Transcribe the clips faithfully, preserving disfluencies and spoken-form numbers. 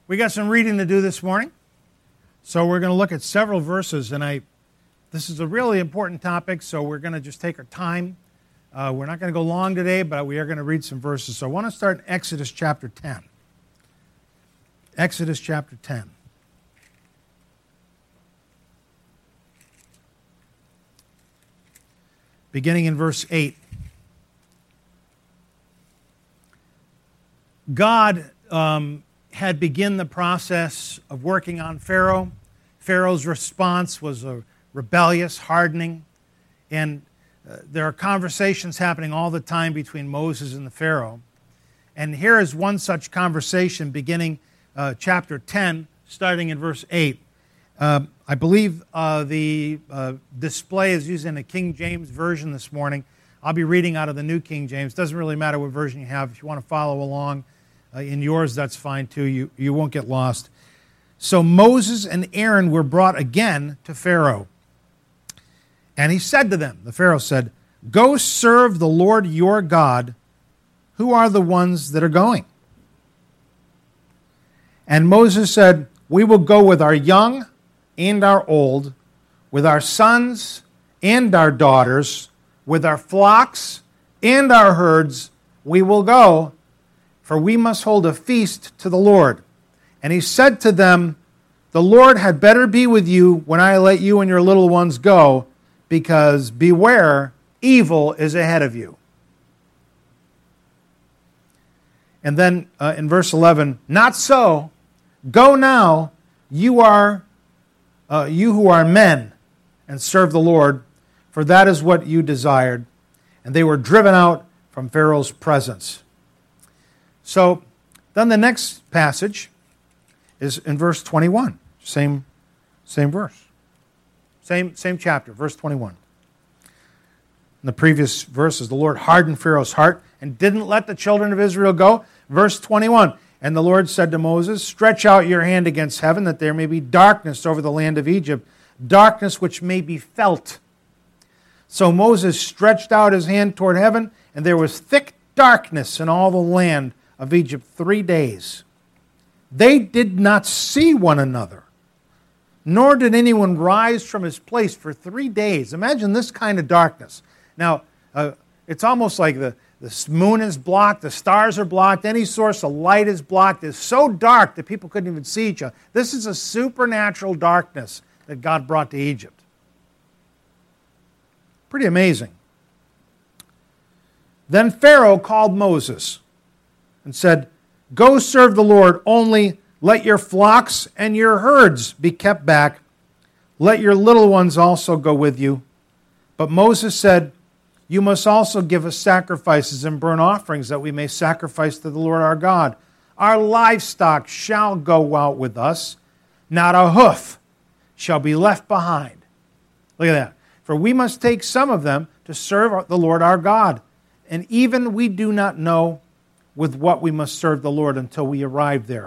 We got some reading to do this morning, so we're going to look at several verses, and I. This is a really important topic, so we're going to just take our time. Uh, we're not going to go long today, but we are going to read some verses. So I want to start in Exodus chapter ten. Exodus chapter ten. Beginning in verse eight. God um, had begun the process of working on Pharaoh. Pharaoh's response was a rebellious, hardening, and uh, there are conversations happening all the time between Moses and the Pharaoh. And here is one such conversation beginning uh, chapter ten, starting in verse eight. Uh, I believe uh, the uh, display is using the King James Version this morning. I'll be reading out of the New King James. Doesn't really matter what version you have. If you want to follow along uh, in yours, that's fine too. You, you won't get lost. So Moses and Aaron were brought again to Pharaoh. And he said to them, the Pharaoh said, "Go serve the Lord your God. Who are the ones that are going?" And Moses said, "We will go with our young and our old, with our sons and our daughters, with our flocks and our herds, we will go, for we must hold a feast to the Lord." And he said to them, "The Lord had better be with you when I let you and your little ones go, because beware, evil is ahead of you." And then uh, in verse eleven, "Not so. Go now, you are uh, you who are men, and serve the Lord, for that is what you desired." And they were driven out from Pharaoh's presence. So then the next passage is in verse twenty-one. Same, same verse. Same, same chapter, verse twenty-one. In the previous verses, the Lord hardened Pharaoh's heart and didn't let the children of Israel go. Verse twenty-one, "And the Lord said to Moses, stretch out your hand against heaven, that there may be darkness over the land of Egypt, darkness which may be felt. So Moses stretched out his hand toward heaven, and there was thick darkness in all the land of Egypt three days. They did not see one another, nor did anyone rise from his place for three days. Imagine this kind of darkness. Now, uh, it's almost like the, the moon is blocked, the stars are blocked, any source of light is blocked. It's so dark that people couldn't even see each other. This is a supernatural darkness that God brought to Egypt. Pretty amazing. Then Pharaoh called Moses and said, "Go serve the Lord, only let your flocks and your herds be kept back. Let your little ones also go with you." But Moses said, "You must also give us sacrifices and burnt offerings, that we may sacrifice to the Lord our God. Our livestock shall go out with us, not a hoof shall be left behind." Look at that. "For we must take some of them to serve the Lord our God. And even we do not know with what we must serve the Lord until we arrive there."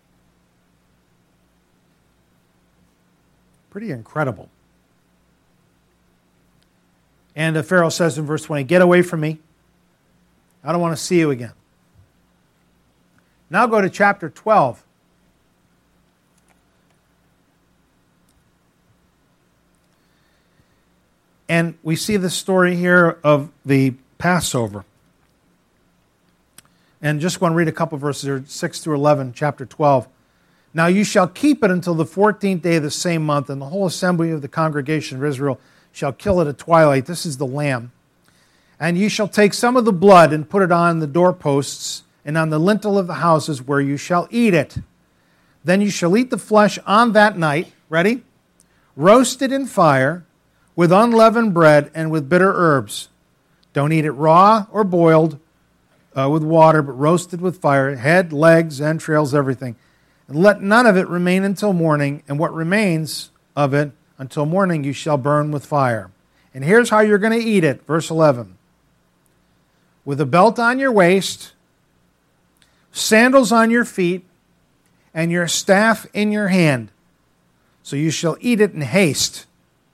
Pretty incredible. And the Pharaoh says in verse twenty, "Get away from me. I don't want to see you again." Now go to chapter twelve. And we see the story here of the Passover. And just want to read a couple verses here, six through eleven, chapter twelve. "Now you shall keep it until the fourteenth day of the same month, and the whole assembly of the congregation of Israel shall kill it at twilight." This is the lamb. "And you shall take some of the blood and put it on the doorposts and on the lintel of the houses where you shall eat it. Then you shall eat the flesh on that night," ready? "roasted in fire, with unleavened bread and with bitter herbs. Don't eat it raw or boiled uh, with water, but roasted with fire, head, legs, entrails, everything. And let none of it remain until morning, and what remains of it until morning you shall burn with fire. And here's how you're going to eat it." Verse eleven. "With a belt on your waist, sandals on your feet, and your staff in your hand. So you shall eat it in haste."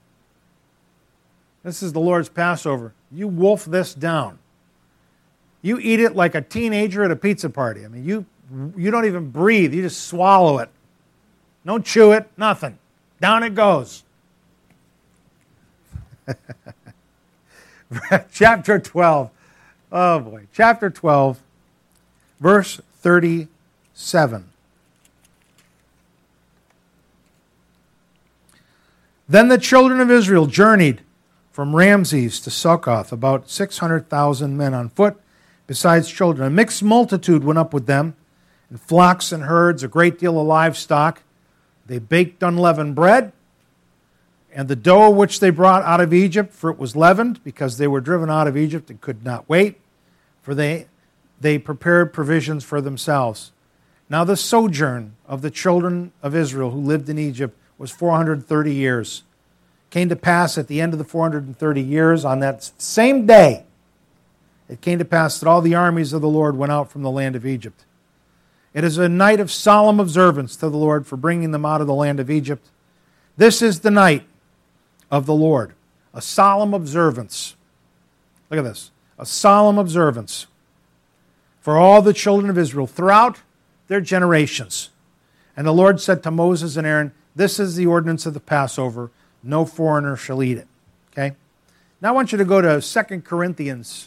This is the Lord's Passover. You wolf this down. You eat it like a teenager at a pizza party. I mean, you you don't even breathe. You just swallow it. Don't chew it, nothing. Down it goes. Chapter twelve. Oh boy. Chapter twelve, verse thirty-seven. Then the children of Israel journeyed from Ramses to Succoth, about six hundred thousand men on foot, besides children. A mixed multitude went up with them, and flocks and herds, a great deal of livestock. They baked unleavened bread, and the dough which they brought out of Egypt, for it was leavened, because they were driven out of Egypt and could not wait, for they, they prepared provisions for themselves. Now the sojourn of the children of Israel who lived in Egypt was four hundred thirty years. Came to pass at the end of the four hundred thirty years, on that same day, it came to pass that all the armies of the Lord went out from the land of Egypt. It is a night of solemn observance to the Lord for bringing them out of the land of Egypt. This is the night of the Lord, a solemn observance. Look at this, a solemn observance for all the children of Israel throughout their generations. And the Lord said to Moses and Aaron, this is the ordinance of the Passover. No foreigner shall eat it. Okay? Now I want you to go to Second Corinthians.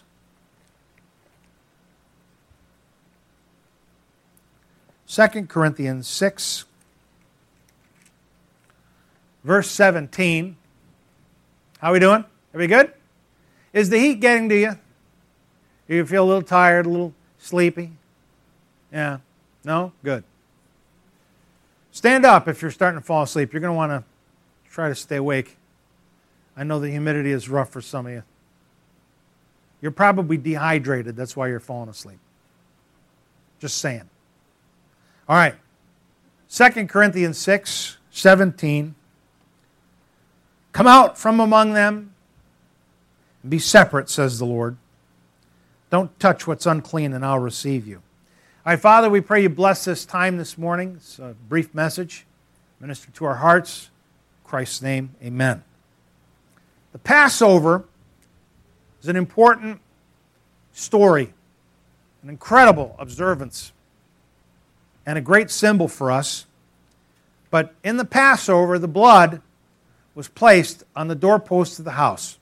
Second Corinthians six, verse seventeen. How are we doing? Are we good? Is the heat getting to you? Do you feel a little tired, a little sleepy? Yeah. No? Good. Stand up if you're starting to fall asleep. You're going to want to try to stay awake. I know the humidity is rough for some of you. You're probably dehydrated. That's why you're falling asleep. Just saying. All right. Second Corinthians six, seventeen. Come out from among them and be separate, says the Lord. Don't touch what's unclean, and I'll receive you. All right, Father, we pray you bless this time this morning. It's a brief message. Minister to our hearts. In Christ's name, amen. The Passover is an important story, an incredible observance, and a great symbol for us. But in the Passover, the blood was placed on the doorpost of the house.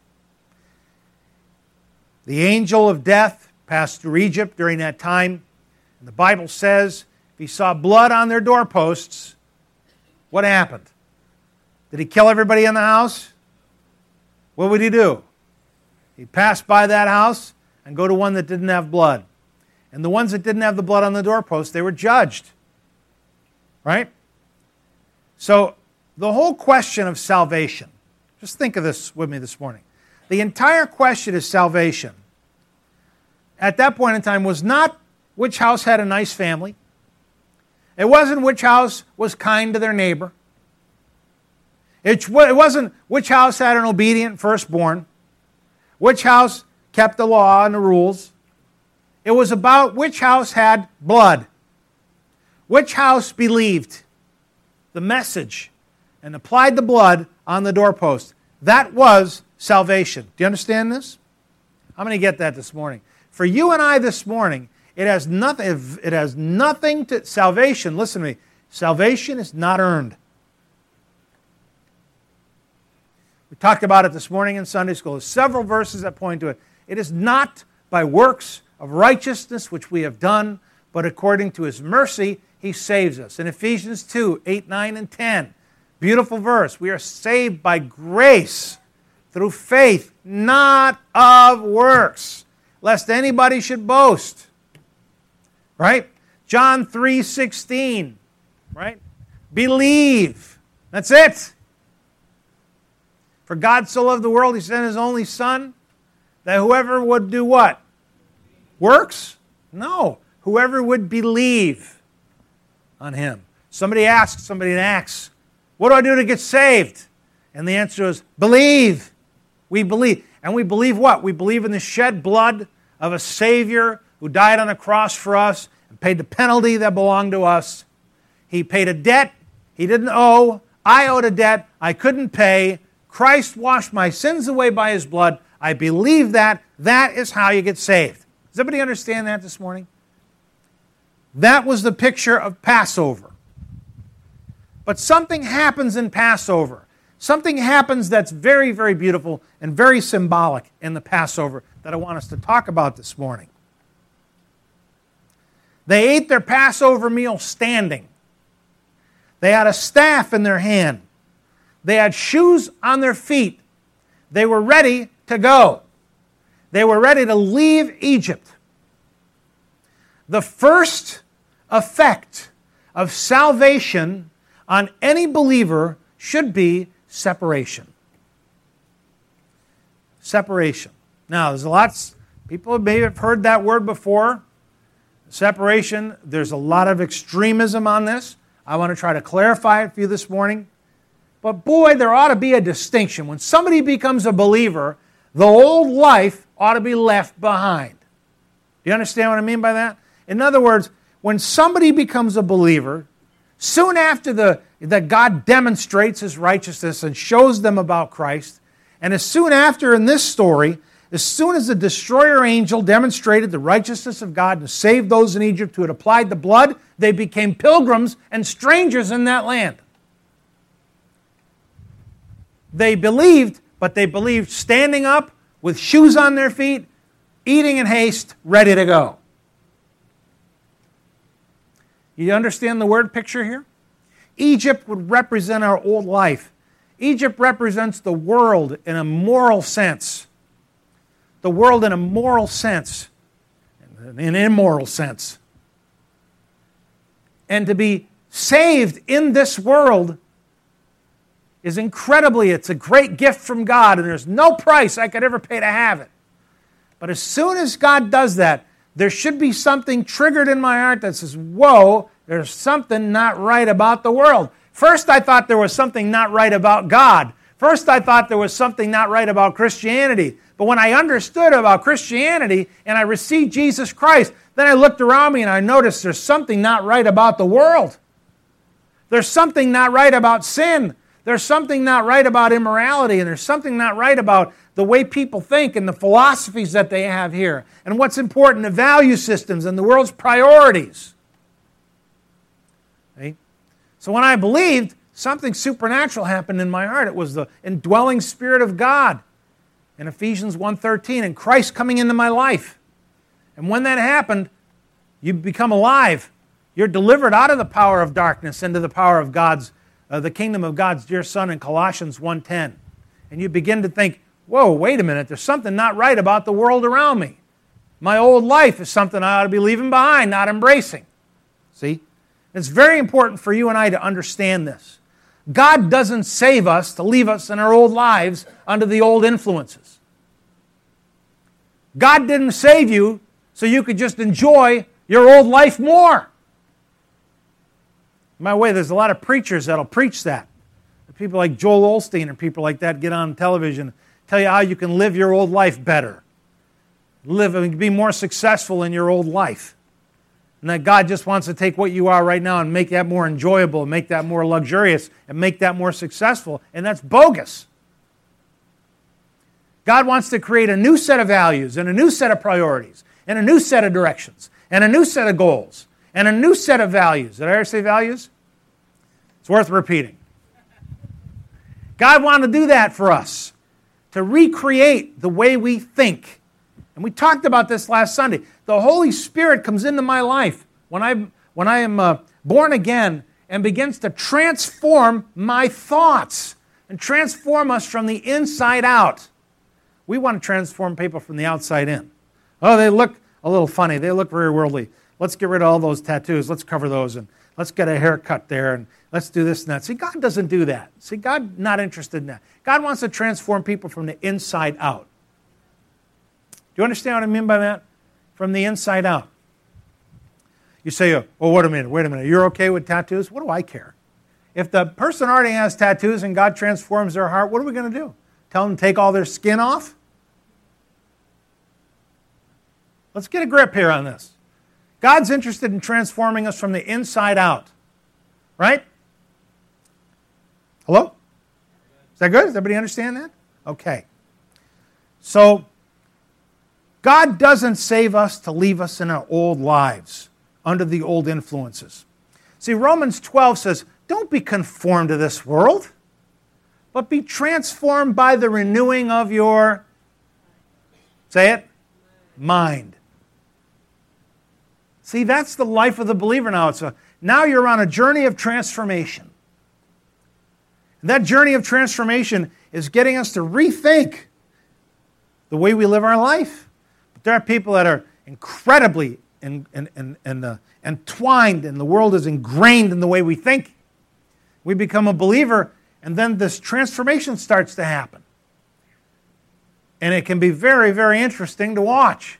The angel of death passed through Egypt during that time. And the Bible says if he saw blood on their doorposts, what happened? Did he kill everybody in the house? What would he do? He'd pass by that house and go to one that didn't have blood. And the ones that didn't have the blood on the doorpost, they were judged. Right? So, the whole question of salvation, just think of this with me this morning. The entire question of salvation, at that point in time, was not which house had a nice family. It wasn't which house was kind to their neighbor. It wasn't which house had an obedient firstborn. Which house kept the law and the rules. It was about which house had blood. Which house believed the message and applied the blood on the doorpost. That was salvation. Do you understand this? I'm going to get that this morning. For you and I this morning, it has nothing, it has nothing to, salvation, listen to me, salvation is not earned. We talked about it this morning in Sunday school. There's several verses that point to it. It is not by works of righteousness which we have done, but according to His mercy, He saves us. In Ephesians two, eight, nine, and ten, beautiful verse. We are saved by grace through faith, not of works, lest anybody should boast. Right? John three, sixteen. Right? Believe. That's it. For God so loved the world, He sent His only Son, that whoever would do what? Works? No. Whoever would believe on Him. Somebody asks somebody in Acts, what do I do to get saved? And the answer is, believe. We believe. And we believe what? We believe in the shed blood of a Savior who died on a cross for us and paid the penalty that belonged to us. He paid a debt He didn't owe. I owed a debt I couldn't pay. Christ washed my sins away by His blood. I believe that. That is how you get saved. Does everybody understand that this morning? That was the picture of Passover. But something happens in Passover. Something happens that's very, very beautiful and very symbolic in the Passover that I want us to talk about this morning. They ate their Passover meal standing. They had a staff in their hand. They had shoes on their feet. They were ready to go. They were ready to leave Egypt. The first effect of salvation on any believer should be separation. Separation. Now, there's lots, people may have heard that word before. Separation, there's a lot of extremism on this. I want to try to clarify it for you this morning. But boy, there ought to be a distinction. When somebody becomes a believer, the old life ought to be left behind. Do you understand what I mean by that? In other words, when somebody becomes a believer, soon after the, that God demonstrates His righteousness and shows them about Christ, and as soon after in this story, as soon as the destroyer angel demonstrated the righteousness of God and saved those in Egypt who had applied the blood, they became pilgrims and strangers in that land. They believed, but they believed standing up with shoes on their feet, eating in haste, ready to go. You understand the word picture here? Egypt would represent our old life. Egypt represents the world in a moral sense. The world in a moral sense, in an immoral sense. And to be saved in this world is incredibly, it's a great gift from God, and there's no price I could ever pay to have it. But as soon as God does that, there should be something triggered in my heart that says, whoa, there's something not right about the world. First, I thought there was something not right about God. First, I thought there was something not right about Christianity. But when I understood about Christianity and I received Jesus Christ, then I looked around me and I noticed there's something not right about the world. There's something not right about sin. There's something not right about immorality, and there's something not right about the way people think and the philosophies that they have here, and what's important, the value systems and the world's priorities. Okay? So when I believed, something supernatural happened in my heart. It was the indwelling Spirit of God in Ephesians one thirteen, and Christ coming into my life. And when that happened, you become alive. You're delivered out of the power of darkness into the power of God's Uh, the kingdom of God's dear Son in Colossians one ten. And you begin to think, whoa, wait a minute, there's something not right about the world around me. My old life is something I ought to be leaving behind, not embracing. See? It's very important for you and I to understand this. God doesn't save us to leave us in our old lives under the old influences. God didn't save you so you could just enjoy your old life more. By the way, there's a lot of preachers that'll preach that. People like Joel Osteen and people like that get on television and tell you how you can live your old life better. Live and be more successful in your old life. And that God just wants to take what you are right now and make that more enjoyable, and make that more luxurious, and make that more successful. And that's bogus. God wants to create a new set of values and a new set of priorities and a new set of directions and a new set of goals and a new set of values. Did I ever say values? It's worth repeating. God wanted to do that for us, to recreate the way we think. And we talked about this last Sunday. The Holy Spirit comes into my life when I when I am uh, born again and begins to transform my thoughts and transform us from the inside out. We want to transform people from the outside in. Oh, they look a little funny. They look very worldly. Let's get rid of all those tattoos. Let's cover those, and let's get a haircut there, and let's do this and that. See, God doesn't do that. See, God's not interested in that. God wants to transform people from the inside out. Do you understand what I mean by that? From the inside out. You say, oh, well, wait a minute, wait a minute. You're okay with tattoos? What do I care? If the person already has tattoos and God transforms their heart, what are we going to do? Tell them to take all their skin off? Let's get a grip here on this. God's interested in transforming us from the inside out. Right? Hello? Is that good? Does everybody understand that? Okay. So, God doesn't save us to leave us in our old lives. under the old influences. See, Romans twelve says, don't be conformed to this world, but be transformed by the renewing of your, say it, mind. See, that's the life of the believer now. It's a, now you're on a journey of transformation. And that journey of transformation is getting us to rethink the way we live our life. But there are people that are incredibly in, in, in, in, uh, entwined, and the world is ingrained in the way we think. We become a believer, and then this transformation starts to happen. And it can be very, very interesting to watch.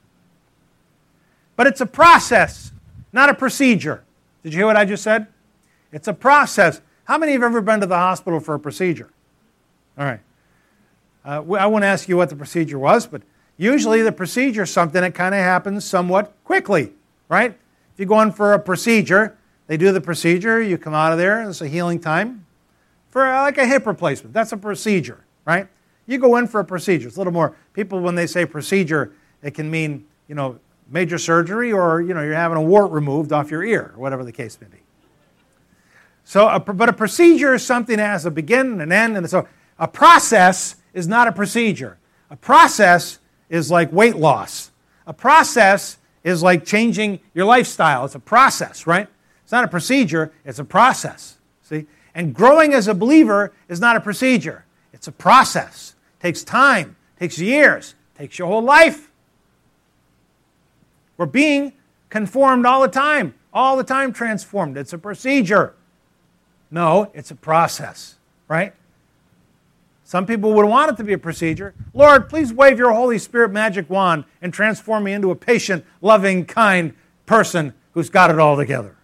But it's a process, not a procedure. Did you hear what I just said? It's a process. How many have ever been to the hospital for a procedure? All right. Uh, I won't ask you what the procedure was, but usually the procedure is something that kind of happens somewhat quickly, right? If you go in for a procedure, they do the procedure, you come out of there, it's a healing time. For like a hip replacement, that's a procedure, right? You go in for a procedure. It's a little more, people when they say procedure, it can mean, you know, major surgery, or, you know, you're having a wart removed off your ear, or whatever the case may be. So, a, but a procedure is something that has a begin and an end, and so a process is not a procedure. A process is like weight loss. A process is like changing your lifestyle. It's a process, right? It's not a procedure, it's a process. See? And growing as a believer is not a procedure. It's a process. It takes time, it takes years, it takes your whole life. We're being conformed all the time, all the time transformed. It's a procedure. No, it's a process, right? Some people would want it to be a procedure. Lord, please wave your Holy Spirit magic wand and transform me into a patient, loving, kind person who's got it all together.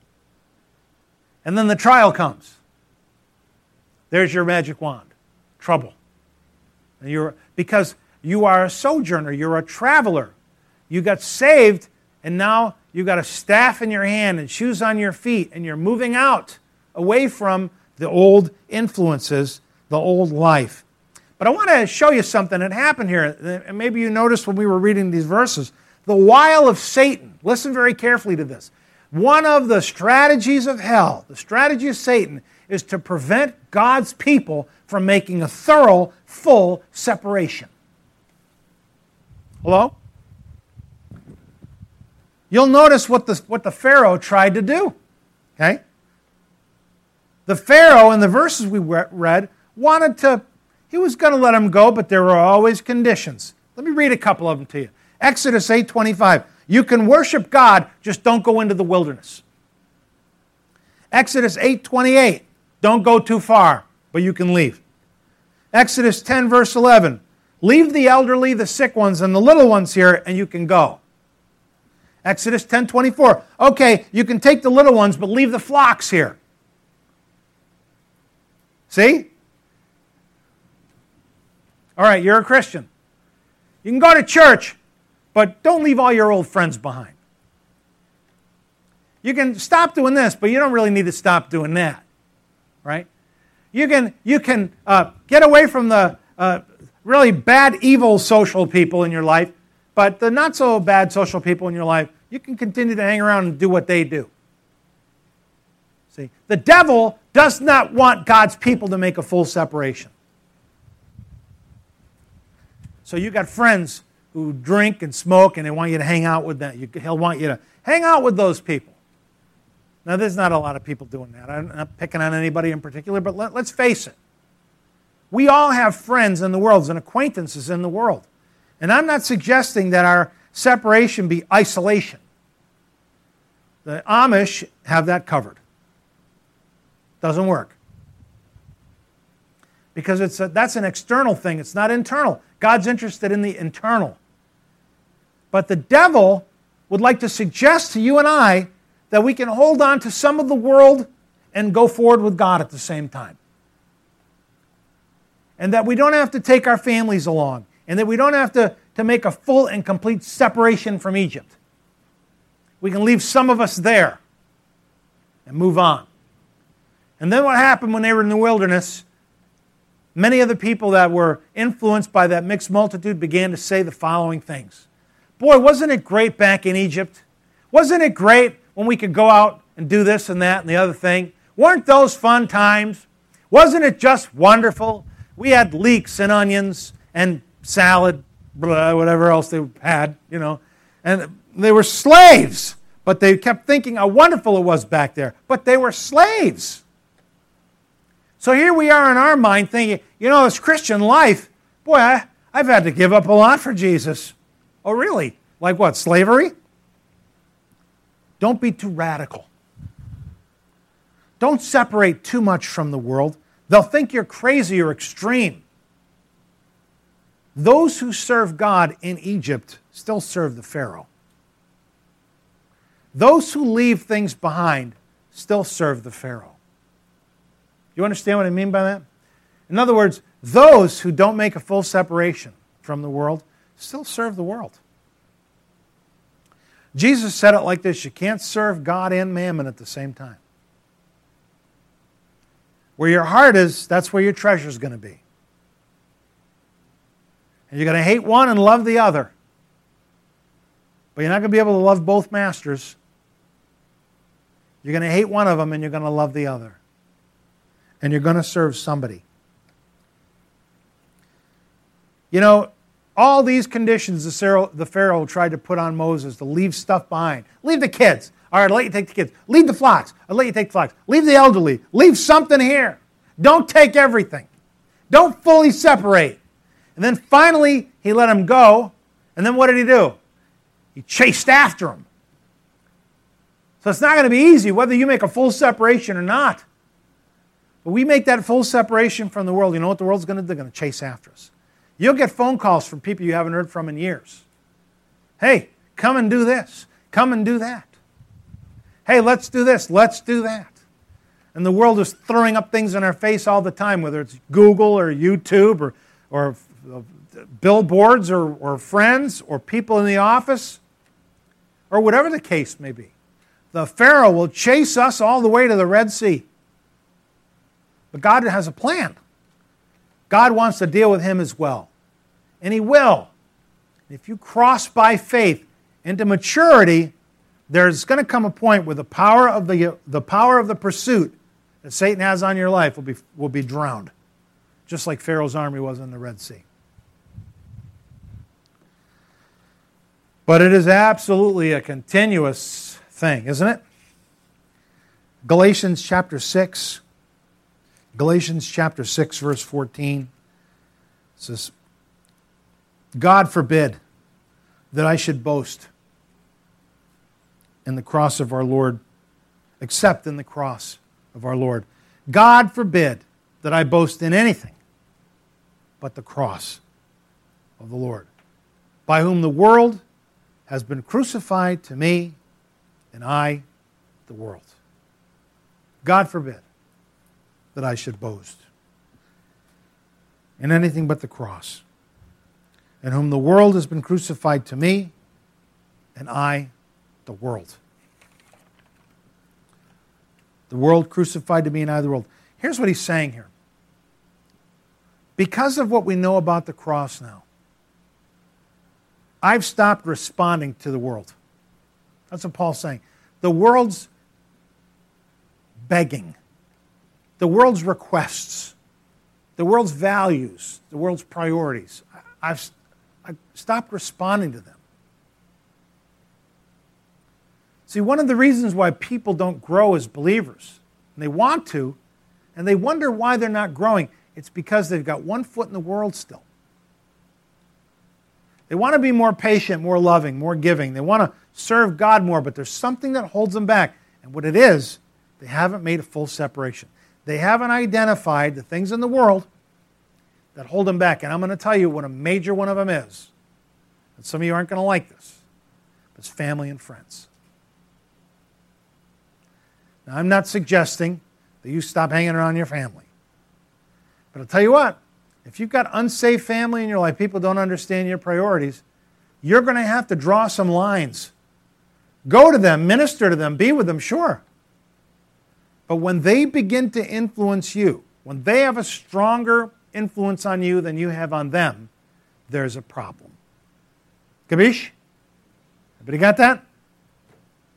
And then the trial comes. There's your magic wand. Trouble. And you're, because you are a sojourner, you're a traveler. You got saved, and now you got a staff in your hand and shoes on your feet, and you're moving out away from the old influences, the old life. But I want to show you something that happened here, and maybe you noticed when we were reading these verses. The wile of Satan. Listen very carefully to this. One of the strategies of hell, the strategy of Satan, is to prevent God's people from making a thorough, full separation. Hello? You'll notice what the, what the Pharaoh tried to do. Okay? The Pharaoh, in the verses we read, wanted to, he was going to let him go, but there were always conditions. Let me read a couple of them to you. Exodus eight twenty-five. You can worship God, just don't go into the wilderness. Exodus eight twenty-eight. Don't go too far, but you can leave. Exodus ten, verse eleven. Leave the elderly, the sick ones, and the little ones here, and you can go. Exodus ten twenty-four. Okay, you can take the little ones, but leave the flocks here. See? All right, you're a Christian. You can go to church, but don't leave all your old friends behind. You can stop doing this, but you don't really need to stop doing that. Right? You can, you can uh, get away from the uh, really bad, evil social people in your life, but the not so bad social people in your life, you can continue to hang around and do what they do. See, the devil does not want God's people to make a full separation. So you got friends who drink and smoke, and they want you to hang out with them. He'll want you to hang out with those people. Now, there's not a lot of people doing that. I'm not picking on anybody in particular, but let, let's face it. We all have friends in the world and acquaintances in the world. And I'm not suggesting that our separation be isolation. The Amish have that covered. Doesn't work. Because it's a, that's an external thing. It's not internal. God's interested in the internal. But the devil would like to suggest to you and I that we can hold on to some of the world and go forward with God at the same time. And that we don't have to take our families along. And that we don't have to, to make a full and complete separation from Egypt. We can leave some of us there and move on. And then what happened when they were in the wilderness, many of the people that were influenced by that mixed multitude began to say the following things. Boy, wasn't it great back in Egypt? Wasn't it great when we could go out and do this and that and the other thing? Weren't those fun times? Wasn't it just wonderful? We had leeks and onions and salad, blah, whatever else they had, you know. And they were slaves, but they kept thinking how wonderful it was back there. But they were slaves. So here we are in our mind thinking, you know, this Christian life, boy, I, I've had to give up a lot for Jesus. Oh, really? Like what, slavery? Don't be too radical. Don't separate too much from the world. They'll think you're crazy or extreme. Those who serve God in Egypt still serve the Pharaoh. Those who leave things behind still serve the Pharaoh. You understand what I mean by that? In other words, those who don't make a full separation from the world still serve the world. Jesus said it like this: you can't serve God and mammon at the same time. Where your heart is, that's where your treasure is going to be. And you're going to hate one and love the other. But you're not going to be able to love both masters. You're going to hate one of them and you're going to love the other. And you're going to serve somebody. You know, all these conditions the Pharaoh, the Pharaoh tried to put on Moses to leave stuff behind. Leave the kids. All right, I'll let you take the kids. Leave the flocks. I'll let you take the flocks. Leave the elderly. Leave something here. Don't take everything. Don't fully separate. And then finally, he let him go. And then what did he do? He chased after him. So it's not going to be easy whether you make a full separation or not. But we make that full separation from the world. You know what the world's going to do? They're going to chase after us. You'll get phone calls from people you haven't heard from in years. Hey, come and do this. Come and do that. Hey, let's do this. Let's do that. And the world is throwing up things in our face all the time, whether it's Google or YouTube or, or billboards or, or friends or people in the office or whatever the case may be. The Pharaoh will chase us all the way to the Red Sea. But God has a plan. God wants to deal with him as well. And he will. If you cross by faith into maturity, there's going to come a point where the power of the, the power of the pursuit that Satan has on your life will be, will be drowned. Just like Pharaoh's army was in the Red Sea. But it is absolutely a continuous thing, isn't it? Galatians chapter six. Galatians chapter six, verse fourteen says, God forbid that I should boast in the cross of our Lord, except in the cross of our Lord. God forbid that I boast in anything but the cross of the Lord, by whom the world has been crucified to me, and I the world. God forbid that I should boast in anything but the cross, in whom the world has been crucified to me, and I the world. The world crucified to me, and I the world. Here's what he's saying here. Because of what we know about the cross now, I've stopped responding to the world. That's what Paul's saying. The world's begging. The world's requests. The world's values. The world's priorities. I've, I've stopped responding to them. See, one of the reasons why people don't grow as believers, and they want to, and they wonder why they're not growing, it's because they've got one foot in the world still. They want to be more patient, more loving, more giving. They want to serve God more, but there's something that holds them back. And what it is, they haven't made a full separation. They haven't identified the things in the world that hold them back. And I'm going to tell you what a major one of them is. And some of you aren't going to like this. But it's family and friends. Now, I'm not suggesting that you stop hanging around your family. But I'll tell you what, if you've got unsafe family in your life, people don't understand your priorities, you're going to have to draw some lines. Go to them, minister to them, be with them, sure. But when they begin to influence you, when they have a stronger influence on you than you have on them, there's a problem. Kabish? Everybody got that?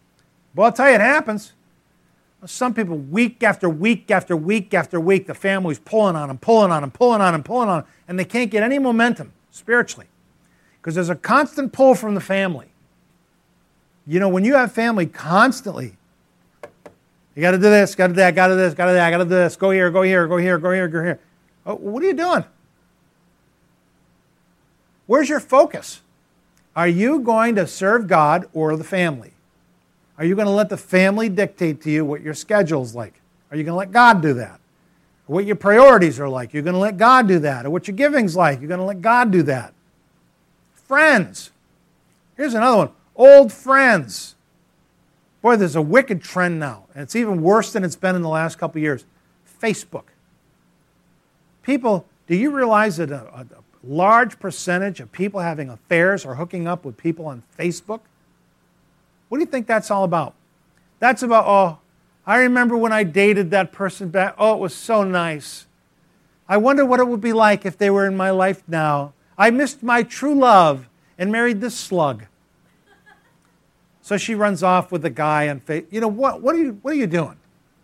Well, I'll tell you, it happens. Some people, week after week after week after week, the family's pulling on them, pulling on them, pulling on them, pulling on them, and they can't get any momentum spiritually because there's a constant pull from the family. You know, when you have family constantly, you got to do this, got to do that, got to do this, got to do that, got to do this, go here, go here, go here, go here, go here. Oh, what are you doing? Where's your focus? Are you going to serve God or the family? Are you going to let the family dictate to you what your schedule's like? Are you going to let God do that? Or what your priorities are like? You're going to let God do that. Or what your giving's like? You're going to let God do that. Friends. Here's another one. Old friends. Boy, there's a wicked trend now. And it's even worse than it's been in the last couple of years. Facebook. People, do you realize that a, a large percentage of people having affairs are hooking up with people on Facebook? What do you think that's all about? That's about, oh, I remember when I dated that person back. Oh, it was so nice. I wonder what it would be like if they were in my life now. I missed my true love and married this slug. So she runs off with the guy on Facebook. You know, what, what, are you, what are you doing?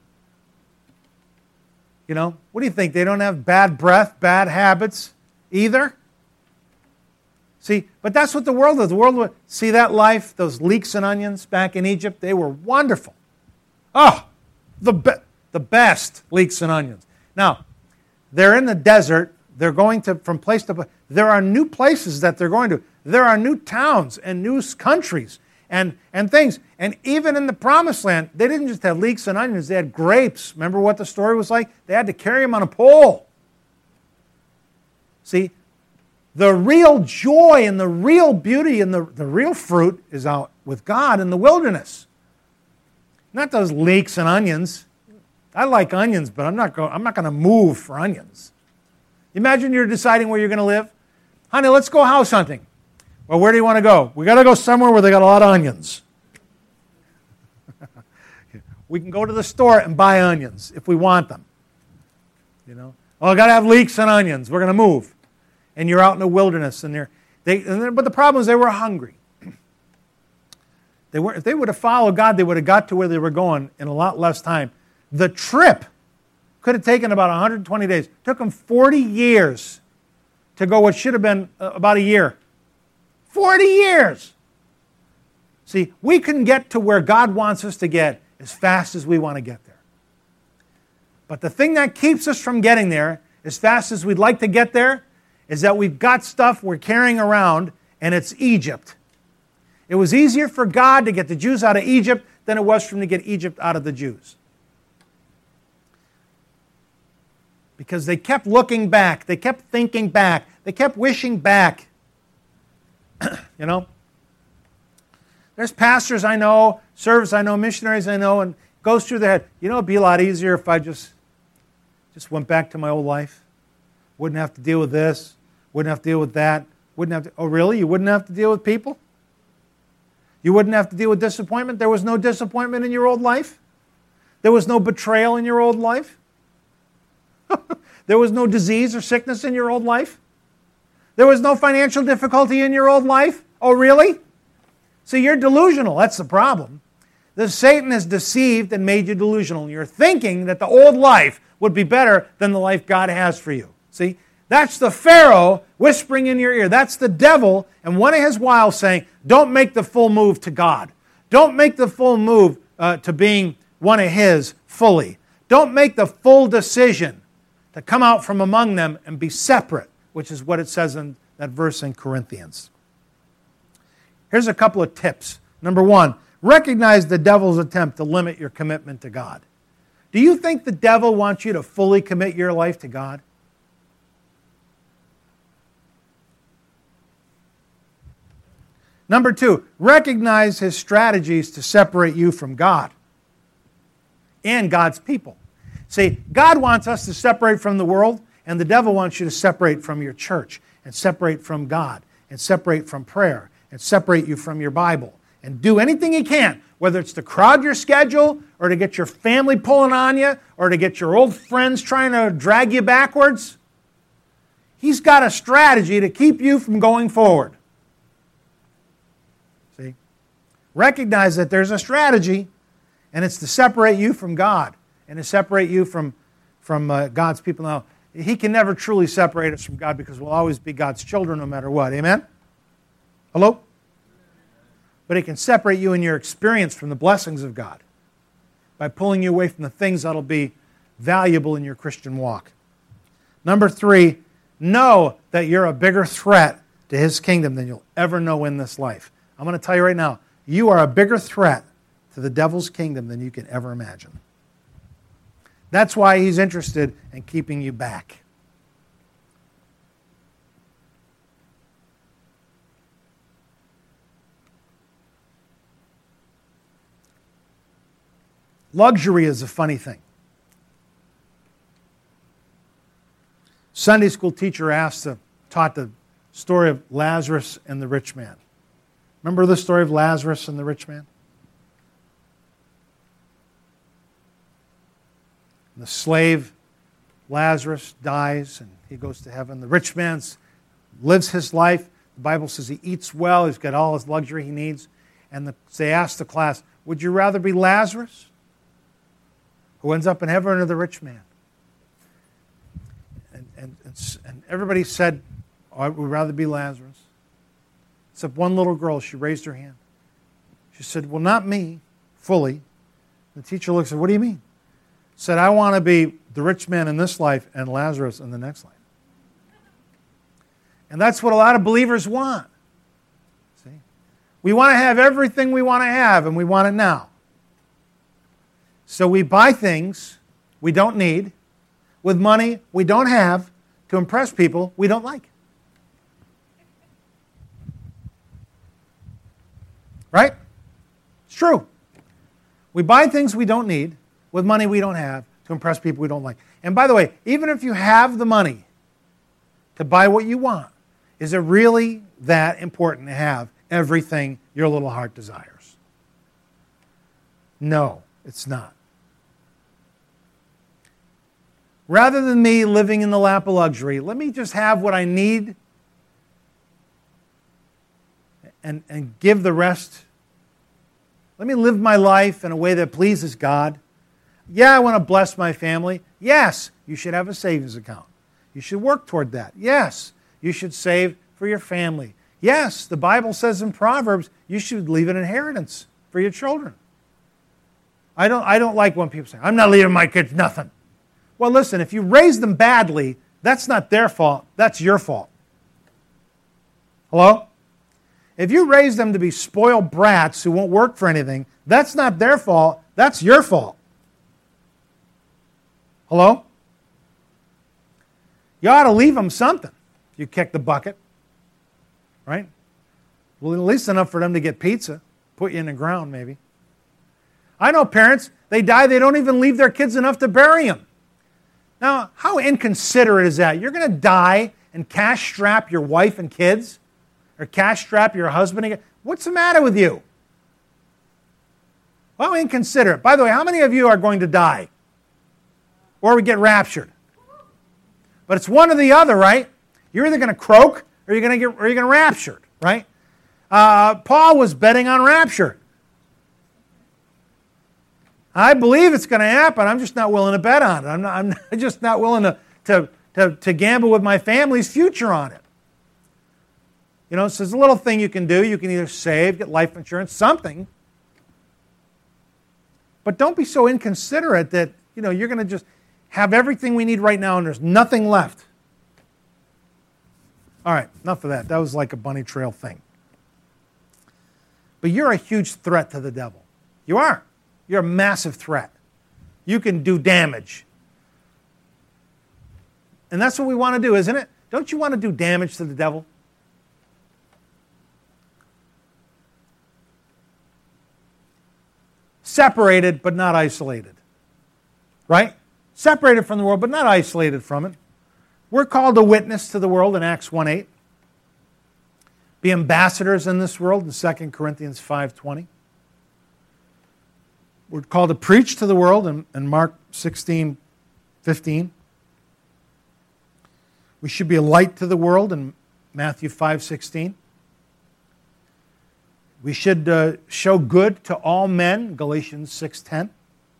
You know, what do you think? They don't have bad breath, bad habits either? See, but that's what the world is. The world would see that life, those leeks and onions back in Egypt, they were wonderful. Oh, the, be- the best leeks and onions. Now, they're in the desert. They're going to from place to place. There are new places that they're going to. There are new towns and new countries and, and things. And even in the Promised Land, they didn't just have leeks and onions. They had grapes. Remember what the story was like? They had to carry them on a pole. See, the real joy and the real beauty and the, the real fruit is out with God in the wilderness. Not those leeks and onions. I like onions, but I'm not going, I'm not going to move for onions. Imagine you're deciding where you're going to live. Honey, let's go house hunting. Well, where do you want to go? We got to go somewhere where they got a lot of onions. We can go to the store and buy onions if we want them. You know, oh, I got to have leeks and onions. We're going to move. And you're out in the wilderness, and they're, they, and they're, but the problem is they were hungry. They were, if they would have followed God, they would have got to where they were going in a lot less time. The trip could have taken about one hundred twenty days. It took them forty years to go what should have been about a year. forty years! See, we can get to where God wants us to get as fast as we want to get there. But the thing that keeps us from getting there as fast as we'd like to get there is that we've got stuff we're carrying around, and it's Egypt. It was easier for God to get the Jews out of Egypt than it was for him to get Egypt out of the Jews. Because they kept looking back. They kept thinking back. They kept wishing back. You know? There's pastors I know, servants I know, missionaries I know, and it goes through their head, you know, it'd be a lot easier if I just, just went back to my old life. Wouldn't have to deal with this. Wouldn't have to deal with that. Wouldn't have to, oh really? You wouldn't have to deal with people? You wouldn't have to deal with disappointment? There was no disappointment in your old life? There was no betrayal in your old life? There was no disease or sickness in your old life? There was no financial difficulty in your old life? Oh really? See, you're delusional. That's the problem. The Satan has deceived and made you delusional. You're thinking that the old life would be better than the life God has for you. See, that's the Pharaoh whispering in your ear. That's the devil and one of his wiles saying, don't make the full move to God. Don't make the full move uh, to being one of his fully. Don't make the full decision to come out from among them and be separate, which is what it says in that verse in Corinthians. Here's a couple of tips. Number one, recognize the devil's attempt to limit your commitment to God. Do you think the devil wants you to fully commit your life to God? Number two, recognize his strategies to separate you from God and God's people. See, God wants us to separate from the world, and the devil wants you to separate from your church, and separate from God, and separate from prayer, and separate you from your Bible, and do anything he can, whether it's to crowd your schedule, or to get your family pulling on you, or to get your old friends trying to drag you backwards. He's got a strategy to keep you from going forward. See? Recognize that there's a strategy, And it's to separate you from God and to separate you from, from uh, God's people. Now, He can never truly separate us from God because we'll always be God's children no matter what. Amen? Hello? But He can separate you in your experience from the blessings of God by pulling you away from the things that will be valuable in your Christian walk. Number three, know that you're a bigger threat to His kingdom than you'll ever know in this life. I'm going to tell you right now, you are a bigger threat to the devil's kingdom than you can ever imagine. That's why he's interested in keeping you back. Luxury is a funny thing. Sunday school teacher asked, uh, taught the story of Lazarus and the rich man. Remember the story of Lazarus and the rich man? The slave, Lazarus, dies and he goes to heaven. The rich man lives his life. The Bible says he eats well. He's got all his luxury he needs. And the, they asked the class, would you rather be Lazarus, who ends up in heaven, or the rich man? And, and, and, and everybody said, oh, I would rather be Lazarus. Except one little girl, she raised her hand. She said, well, not me, fully. The teacher looks at her, what do you mean? Said, I want to be the rich man in this life and Lazarus in the next life. And that's what a lot of believers want. See? We want to have everything we want to have, and we want it now. So we buy things we don't need with money we don't have to impress people we don't like. Right? It's true. We buy things we don't need with money we don't have to impress people we don't like. And by the way, even if you have the money to buy what you want, is it really that important to have everything your little heart desires? No, it's not. Rather than me living in the lap of luxury, let me just have what I need and, and give the rest. Let me live my life in a way that pleases God. Yeah, I want to bless my family. Yes, you should have a savings account. You should work toward that. Yes, you should save for your family. Yes, the Bible says in Proverbs, you should leave an inheritance for your children. I don't, I don't like when people say, I'm not leaving my kids nothing. Well, listen, if you raise them badly, that's not their fault. That's your fault. Hello? If you raise them to be spoiled brats who won't work for anything, that's not their fault. That's your fault. Hello? You ought to leave them something if you kick the bucket. Right? Well, at least enough for them to get pizza. Put you in the ground, maybe. I know parents, they die, they don't even leave their kids enough to bury them. Now, how inconsiderate is that? You're going to die and cash strap your wife and kids? Or cash strap your husband and kids? What's the matter with you? Well, inconsiderate. By the way, how many of you are going to die? Or we get raptured? But it's one or the other, right? You're either going to croak or you're going to get, or you're going to raptured, right? Uh, Paul was betting on rapture. I believe it's going to happen. I'm just not willing to bet on it. I'm, not, I'm not, just not willing to, to, to, to gamble with my family's future on it. You know, so there's a little thing you can do. You can either save, get life insurance, something. But don't be so inconsiderate that, you know, you're going to just have everything we need right now and there's nothing left. All right, enough of that. That was like a bunny trail thing. But you're a huge threat to the devil. You are. You're a massive threat. You can do damage. And that's what we want to do, isn't it? Don't you want to do damage to the devil? Separated, but not isolated. Right? Separated from the world, but not isolated from it. We're called to witness to the world in Acts one eight. Be ambassadors in this world in Second Corinthians five twenty. We're called to preach to the world in, in Mark sixteen fifteen. We should be a light to the world in Matthew five sixteen. We should uh, show good to all men, Galatians six ten.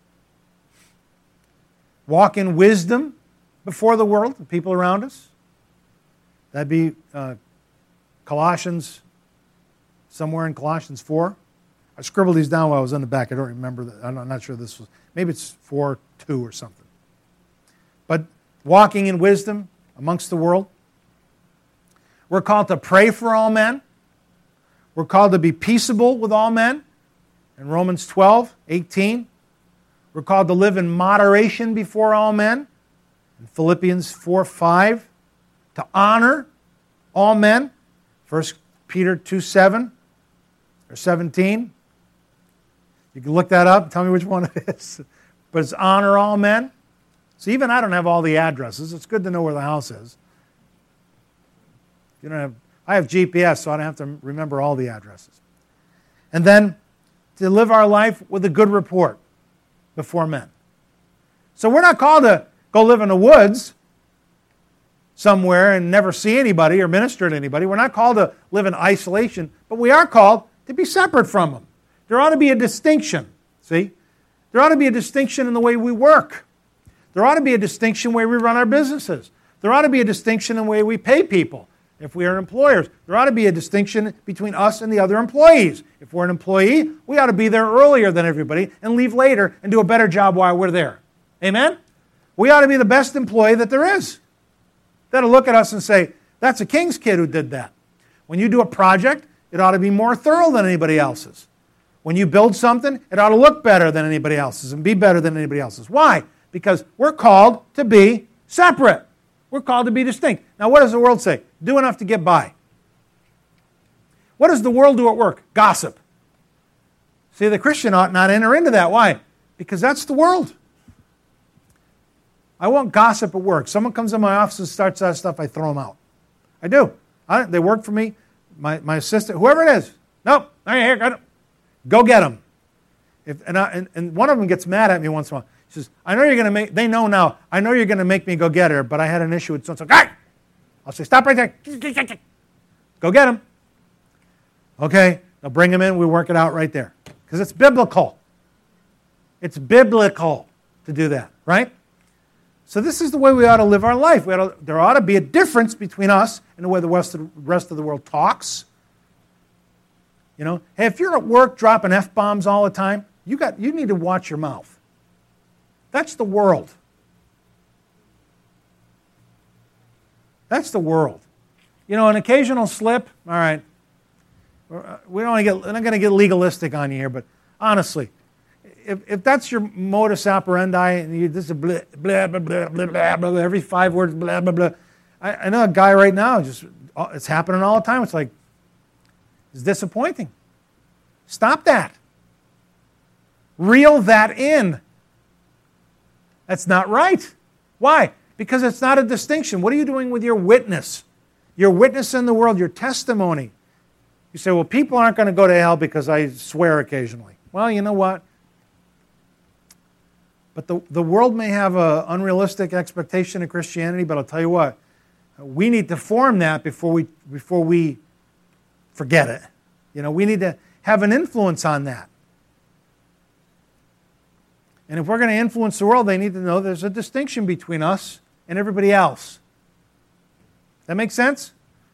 Walk in wisdom before the world, the people around us. That'd be uh, Colossians, somewhere in Colossians four. I scribbled these down while I was in the back. I don't remember. That. I'm not sure this was. Maybe it's four two or something. But walking in wisdom amongst the world. We're called to pray for all men. We're called to be peaceable with all men. In Romans twelve eighteen. We're called to live in moderation before all men. In Philippians four five. To honor all men. First Peter two seven or seventeen. You can look that up. Tell me which one it is. But it's honor all men. So even I don't have all the addresses. It's good to know where the house is. You don't have. I have G P S, so I don't have to remember all the addresses. And then to live our life with a good report before men. So we're not called to go live in the woods somewhere and never see anybody or minister to anybody. We're not called to live in isolation, but we are called to be separate from them. There ought to be a distinction, see? There ought to be a distinction in the way we work. There ought to be a distinction in the way we run our businesses. There ought to be a distinction in the way we pay people if we are employers. There ought to be a distinction between us and the other employees. If we're an employee, we ought to be there earlier than everybody and leave later and do a better job while we're there. Amen? We ought to be the best employee that there is. That'll look at us and say, that's a king's kid who did that. When you do a project, it ought to be more thorough than anybody else's. When you build something, it ought to look better than anybody else's and be better than anybody else's. Why? Because we're called to be separate. We're called to be distinct. Now, what does the world say? Do enough to get by. What does the world do at work? Gossip. See, the Christian ought not enter into that. Why? Because that's the world. I won't gossip at work. Someone comes in my office and starts that stuff, I throw them out. I do. I, they work for me, my, my assistant, whoever it is. Nope, I ain't here. Go get them. If, and, I, and, and one of them gets mad at me once in a while. He says, I know you're going to make, they know now, I know you're going to make me go get her, but I had an issue with so-and-so. Hey! I'll say, stop right there. Go get him. Okay, I'll bring him in, we work it out right there. Because it's biblical. It's biblical to do that, right? So this is the way we ought to live our life. We ought to, there ought to be a difference between us and the way the rest of the, rest of the world talks. You know, hey, if you're at work dropping F-bombs all the time, you got you need to watch your mouth. That's the world. That's the world. You know, an occasional slip, all right. We don't want to get, we're not going to get legalistic on you here, but honestly, if, if that's your modus operandi, and you, this is blah, blah, blah, blah, blah, blah, blah, every five words, blah, blah, blah. I, I know a guy right now, just it's happening all the time. It's like, it's disappointing. Stop that. Reel that in. That's not right. Why? Because it's not a distinction. What are you doing with your witness? Your witness in the world, your testimony. You say, well, people aren't going to go to hell because I swear occasionally. Well, you know what? But the, the world may have an unrealistic expectation of Christianity, but I'll tell you what, we need to form that before we before we forget it. You know, we need to have an influence on that. And if we're going to influence the world, they need to know there's a distinction between us and everybody else. That make sense?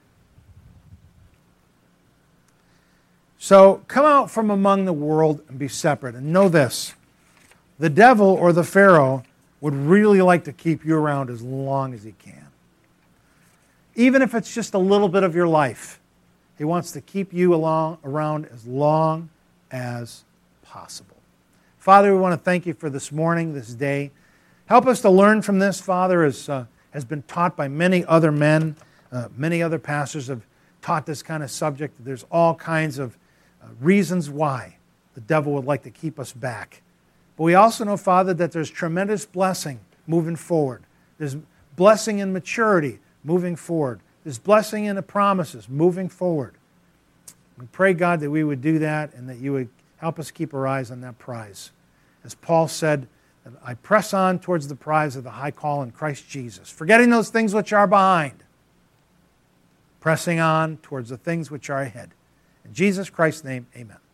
So come out from among the world and be separate. And know this, the devil or the Pharaoh would really like to keep you around as long as he can. Even if it's just a little bit of your life, he wants to keep you along, around as long as possible. Father, we want to thank you for this morning, this day. Help us to learn from this, Father, as uh, has been taught by many other men. Uh, many other pastors have taught this kind of subject. There's all kinds of uh, reasons why the devil would like to keep us back. But we also know, Father, that there's tremendous blessing moving forward. There's blessing in maturity moving forward. There's blessing in the promises moving forward. We pray, God, that we would do that and that you would help us keep our eyes on that prize. As Paul said, I press on towards the prize of the high call in Christ Jesus, forgetting those things which are behind, pressing on towards the things which are ahead. In Jesus Christ's name, amen.